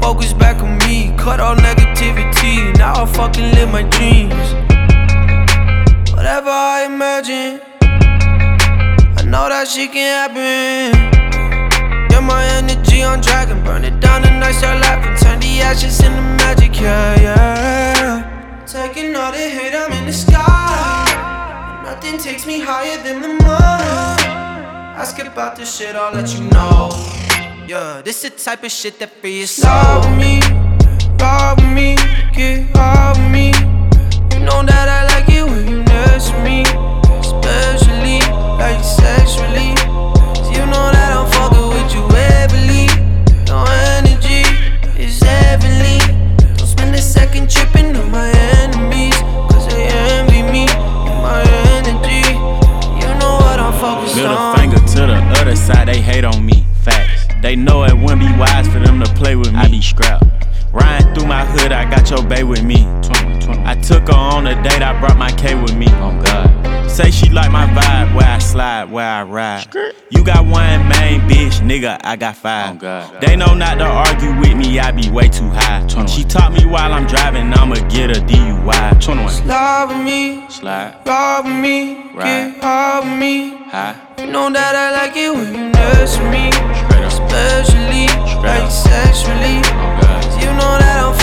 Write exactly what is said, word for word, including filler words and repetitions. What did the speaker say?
focus back on me. Cut all negativity, now I fucking live my dreams. Whatever I imagine, I know that shit can happen. Get my energy on track and burn it down tonight, start laughing. Turn the ashes into magic, yeah, yeah. Taking all the hate, I'm in the sky. Nothing takes me higher than the moon. Ask about this shit, I'll let you know. Yeah, this the type of shit that free your soul. Ride with me, ride with me, get high with me. You know that I like it when you next to me, especially like sexually. You know that I'm fucking with you heavily. Your energy is heavenly. Don't spend a second tripping on my enemies, cause they envy me and my energy. You know what I'm focused Middle on. finger to the other side, they hate on me. Facts. They know it wouldn't be wise for them to play with me. I be scrapped. Riding through my hood, I got your bae with me. I took her on a date, I brought my K with me. Oh God. Say she like my vibe, where I slide, where I ride. You got one main bitch, nigga, I got five. Oh God. They know not to argue with me, I be way too high. She taught me while I'm driving, I'ma get a D U I. Slide with me, Slide, ride with me, Ride. get high with me. high. You know that I like it when you next to me, Straight up. especially Straight like up. sexually. Oh God. You know that I'm